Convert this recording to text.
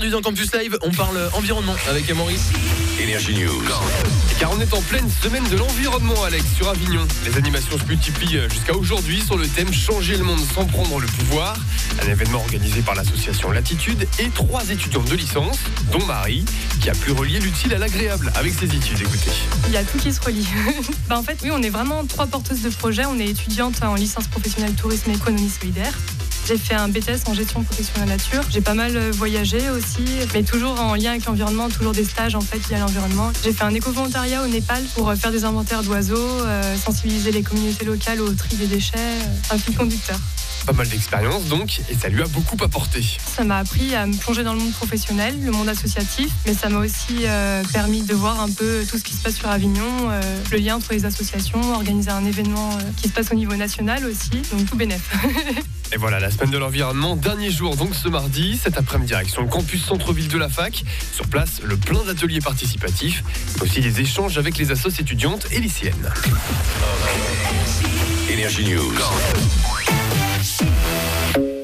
Aujourd'hui dans Campus Live, on parle environnement avec Maurice. Énergie News. Car on est en pleine semaine de l'environnement, Alex, sur Avignon. Les animations se multiplient jusqu'à aujourd'hui sur le thème Changer le monde sans prendre le pouvoir. Un événement organisé par l'association Latitude et 3 étudiantes de licence, dont Marie, qui a pu relier l'utile à l'agréable avec ses études. Écoutez. Il y a tout qui se relie. En fait, oui, on est vraiment 3 porteuses de projets. On est étudiante en licence professionnelle tourisme et économie solidaire. J'ai fait un BTS en gestion protection de la nature. J'ai pas mal voyagé aussi, mais toujours en lien avec l'environnement, toujours des stages en fait liés à l'environnement. J'ai fait un éco-volontariat au Népal pour faire des inventaires d'oiseaux, sensibiliser les communautés locales au tri des déchets, un fil conducteur. Pas mal d'expérience donc, et ça lui a beaucoup apporté. Ça m'a appris à me plonger dans le monde professionnel, le monde associatif, mais ça m'a aussi permis de voir un peu tout ce qui se passe sur Avignon, le lien entre les associations, organiser un événement qui se passe au niveau national aussi, donc tout bénef. Et voilà, la semaine de l'environnement, dernier jour donc ce mardi, cet après-midi direction le campus centre-ville de la fac. Sur place, le plein d'ateliers participatifs, mais aussi des échanges avec les assos étudiantes et lycéennes. Énergie News.